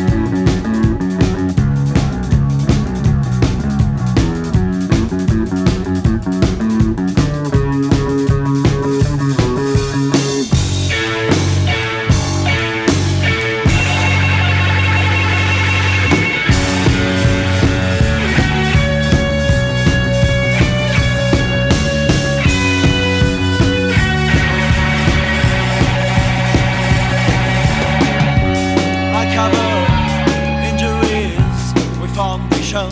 I cover injuries with foundation.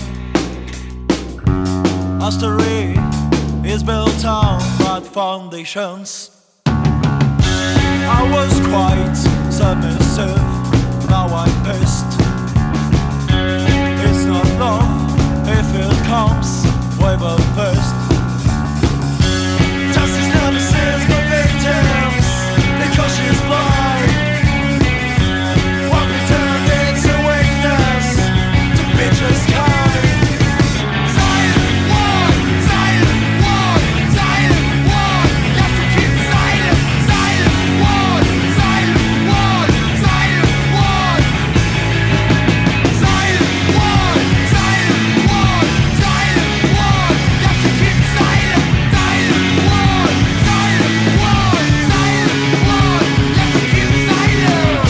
Our story is built on bad foundations. I was quite submissive, now I'm pissed. It's not love if it comes with a fist. Justice never sees the victims because she's blind. What we turned into weakness to be just kind. Silent war, silent war, silent war. You have to keep silent, silent war, silent war, silent war. Silent war, silent war, silent war. You have to keep silent, silent war, silent war, silent war. You have to keep silent.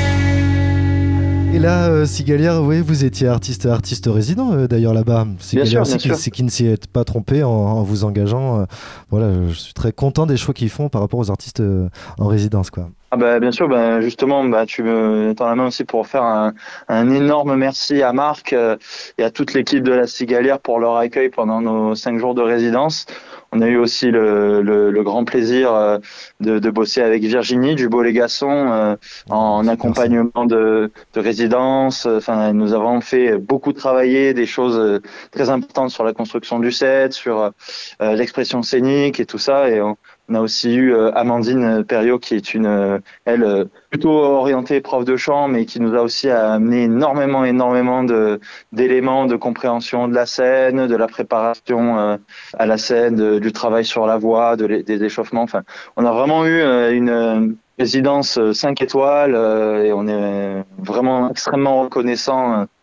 Et là, euh, Sigalière, oui, vous étiez artiste, artiste résident euh, d'ailleurs là-bas. Sigalière,
sûr, bien
c'est qui,
sûr.
c'est qui ne s'y est pas trompé en, en vous engageant. euh, voilà, je suis très content des choix qu'ils font par rapport aux artistes euh, en résidence, quoi.
Ah bah, bien sûr, bah, justement, bah, tu me tends la main aussi pour faire un, un énorme merci à Marc euh, et à toute l'équipe de la Cigalière pour leur accueil pendant nos cinq jours de résidence. On a eu aussi le, le, le grand plaisir euh, de, de bosser avec Virginie du Beau-les-Gasson euh, en
Super,
accompagnement de, de résidence. Enfin, nous avons fait beaucoup travailler des choses euh, très importantes sur la construction du set, sur euh, l'expression scénique et tout ça. Et on, on a aussi eu euh, Amandine Perriot qui est une, euh, elle, euh, plutôt orientée prof de chant, mais qui nous a aussi amené énormément, énormément de d'éléments de compréhension de la scène, de la préparation euh, à la scène, de, du travail sur la voix, de, les- des échauffements. Enfin, on a vraiment eu euh, une euh, résidence cinq étoiles euh, et on est vraiment extrêmement reconnaissant euh,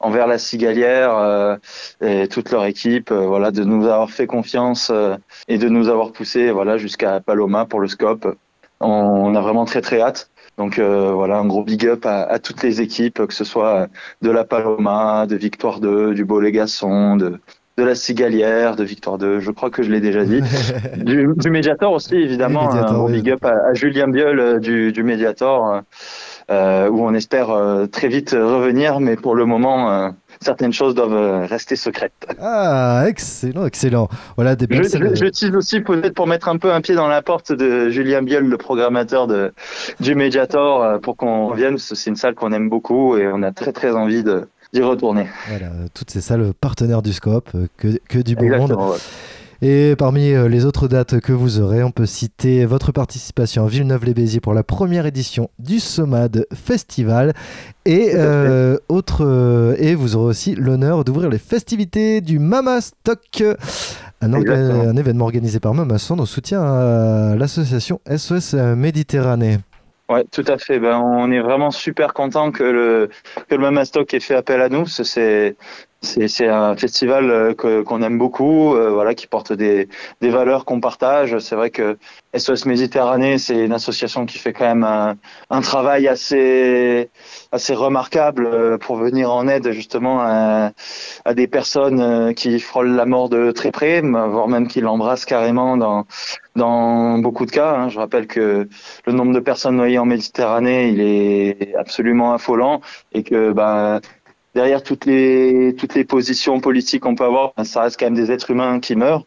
envers la Cigalière euh, et toute leur équipe, euh, voilà, de nous avoir fait confiance euh, et de nous avoir poussé, voilà, jusqu'à Paloma pour le Scope. On, on a vraiment très très hâte. Donc euh, voilà, un gros big up à, à toutes les équipes, que ce soit de la Paloma, de Victoire deux, du Bolégasson, de de la Cigalière, de Victoire deux, je crois que je l'ai déjà dit. du, du Mediator aussi, évidemment, oui, Mediator, un gros oui. big up à, à Julien Biol euh, du, du Mediator, euh, où on espère euh, très vite revenir, mais pour le moment, euh, certaines choses doivent rester secrètes.
Ah, excellent, excellent. Voilà, des belles
je, je, je tease aussi peut-être pour mettre un peu un pied dans la porte de Julien Biol, le programmateur de, du Mediator, pour qu'on revienne, parce que c'est une salle qu'on aime beaucoup et on a très très envie de d'y retourner.
Voilà, toutes ces salles partenaires du Scope, que, que du beau
Exactement,
monde.
Ouais.
Et parmi les autres dates que vous aurez, on peut citer votre participation à Villeneuve-les-Béziers pour la première édition du SOMAD Festival. Et, euh, autre, euh, et vous aurez aussi l'honneur d'ouvrir les festivités du Mama Stock, un, orga- un événement organisé par Mama Sound en soutien à l'association S O S Méditerranée.
Ouais, tout à fait. Ben, on est vraiment super content que le que le Mama Stock ait fait appel à nous. C'est c'est c'est un festival que qu'on aime beaucoup, euh, voilà, qui porte des des valeurs qu'on partage. C'est vrai que S O S Méditerranée, c'est une association qui fait quand même un un travail assez assez remarquable pour venir en aide justement à à des personnes qui frôlent la mort de très près, voire même qui l'embrassent carrément dans dans beaucoup de cas. Hein. Je rappelle que le nombre de personnes noyées en Méditerranée, il est absolument affolant, et que ben derrière toutes les toutes les positions politiques qu'on peut avoir, ça reste quand même des êtres humains qui meurent,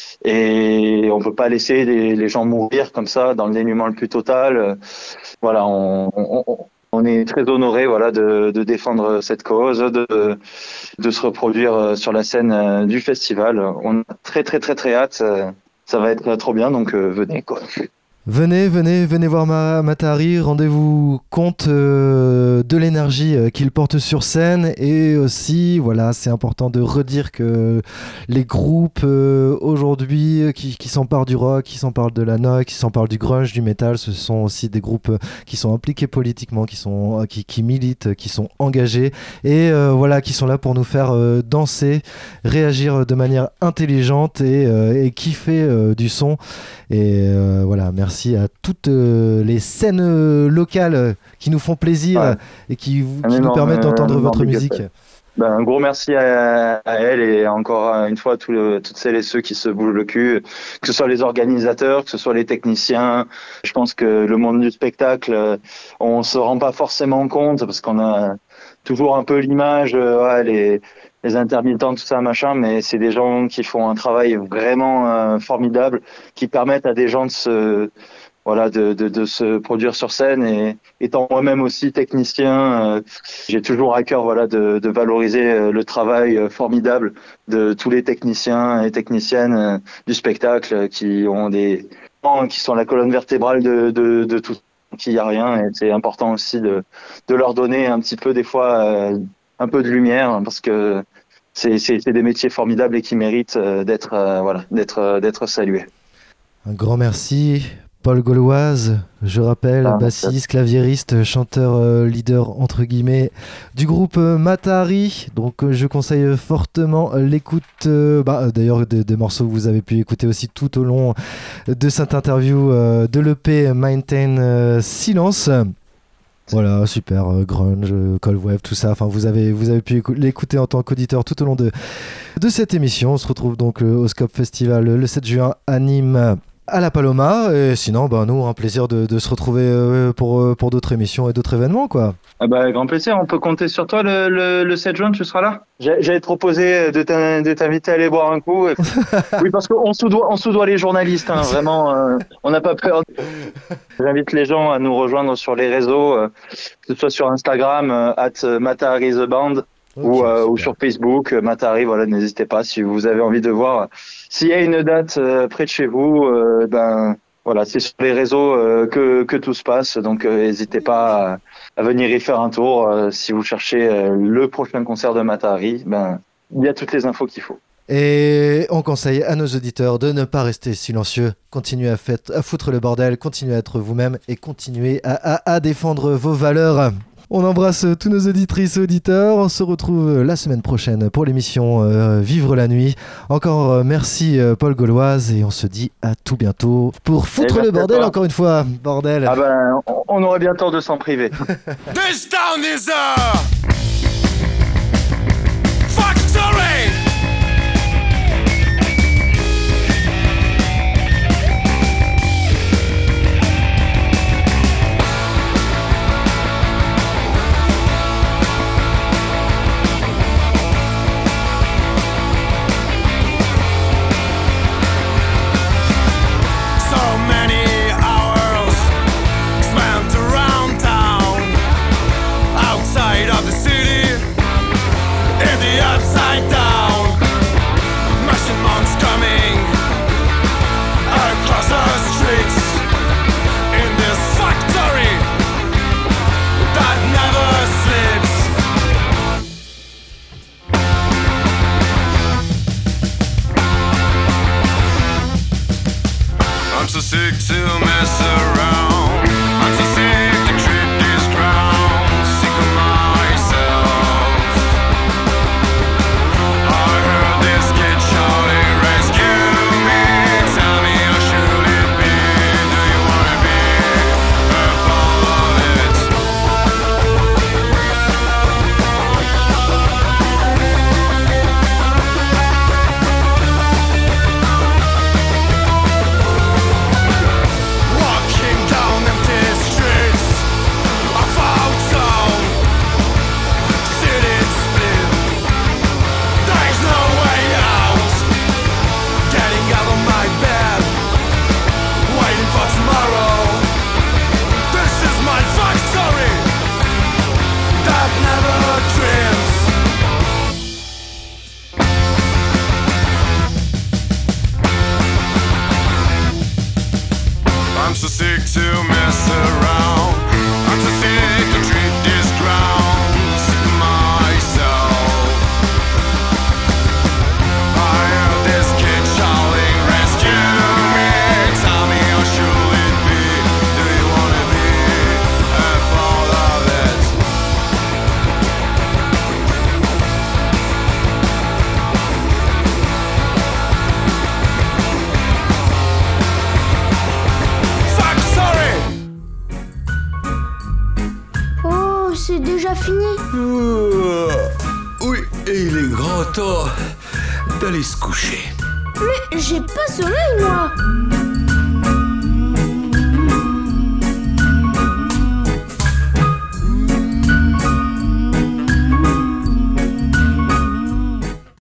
et on peut pas laisser les, les gens mourir comme ça dans le dénuement le plus total. Voilà, on, on, on est très honoré, voilà, de, de défendre cette cause, de de se reproduire sur la scène du festival. On a très très très très hâte. Ça va être trop bien, donc euh, venez quoi.
Venez, venez, venez voir Ma- Matahari, rendez-vous compte euh, de l'énergie euh, qu'il porte sur scène, et aussi, voilà, c'est important de redire que les groupes euh, aujourd'hui qui, qui s'emparent du rock, qui s'emparent de la noise, qui s'emparent du grunge, du métal, ce sont aussi des groupes qui sont impliqués politiquement, qui sont qui, qui militent, qui sont engagés, et euh, voilà, qui sont là pour nous faire euh, danser, réagir de manière intelligente et, euh, et kiffer euh, du son. Et euh, voilà, merci. Merci à toutes euh, les scènes euh, locales euh, qui nous font plaisir, ouais. et qui, qui nous énorme, permettent d'entendre votre musique.
Ben, un gros merci à, à elle, et encore une fois à tout le, toutes celles et ceux qui se bougent le cul, que ce soit les organisateurs, que ce soit les techniciens. Je pense que le monde du spectacle, on se rend pas forcément compte, parce qu'on a toujours un peu l'image, ouais, les les intermittents, tout ça, machin, mais c'est des gens qui font un travail vraiment euh, formidable, qui permettent à des gens de se, voilà, de, de, de se produire sur scène. Et étant moi-même aussi technicien, euh, j'ai toujours à cœur, voilà, de, de valoriser le travail formidable de tous les techniciens et techniciennes euh, du spectacle, qui ont des, qui sont la colonne vertébrale de, de, de tout, qu'il n'y a rien. Et c'est important aussi de, de leur donner un petit peu, des fois, euh, un peu de lumière, parce que c'est, c'est, c'est des métiers formidables et qui méritent d'être, euh, voilà, d'être, d'être salués.
Un grand merci. Paul Gauloise, je rappelle, ah, bassiste, claviériste, chanteur, euh, leader entre guillemets du groupe euh, Matahari. Donc euh, je conseille fortement l'écoute, euh, bah, d'ailleurs des, des morceaux que vous avez pu écouter aussi tout au long de cette interview euh, de l'E P Maintain euh, Silence. Voilà, super, euh, grunge, euh, cold wave, tout ça. Enfin, vous avez, vous avez pu écou- l'écouter en tant qu'auditeur tout au long de, de cette émission. On se retrouve donc euh, au Scope Festival le sept juin à Nîmes, à la Paloma. Et sinon, bah, nous, un plaisir de, de se retrouver euh, pour, pour d'autres émissions et d'autres événements, quoi.
Ah bah, grand plaisir, on peut compter sur toi le, le, le sept juin, tu seras là. J'ai, j'allais te proposer de, t'in, de t'inviter à aller boire un coup. Et... oui, parce qu'on soudoie, on soudoie les journalistes, hein, vraiment, euh, on n'a pas peur. J'invite les gens à nous rejoindre sur les réseaux, euh, que ce soit sur Instagram, euh, at Matahari the Band, okay, ou, euh, ou sur Facebook, euh, Matahari, voilà, n'hésitez pas si vous avez envie de voir. S'il y a une date euh, près de chez vous, euh, ben... Voilà, c'est sur les réseaux euh, que, que tout se passe, donc euh, n'hésitez pas à, à venir y faire un tour. Euh, si vous cherchez euh, le prochain concert de Matahari, ben, il y a toutes les infos qu'il faut.
Et on conseille à nos auditeurs de ne pas rester silencieux, continuez à, fait, à foutre le bordel, continuez à être vous-même et continuez à, à, à défendre vos valeurs. On embrasse tous nos auditrices et auditeurs. On se retrouve la semaine prochaine pour l'émission euh, Vivre la nuit. Encore euh, merci euh, Paul Gauloise et on se dit à tout bientôt pour foutre le bordel encore une fois. Bordel.
Ah ben, on aurait bien tort de s'en priver.
This town is a factory. So sick to mess around. I'm so sick to trip this ground. Sick of myself. I heard this kid shouting, rescue me. Tell me how should it be? Do you wanna be a part of it? I'm so sick to mess around. I'm so sick to treat this ground. Sick of myself. I heard this kid shouting, rescue me. Tell me how should it be? Do you wanna be a part of it?
C'est déjà fini.
Euh, oui, et il est grand temps d'aller se coucher.
Mais j'ai pas sommeil, moi.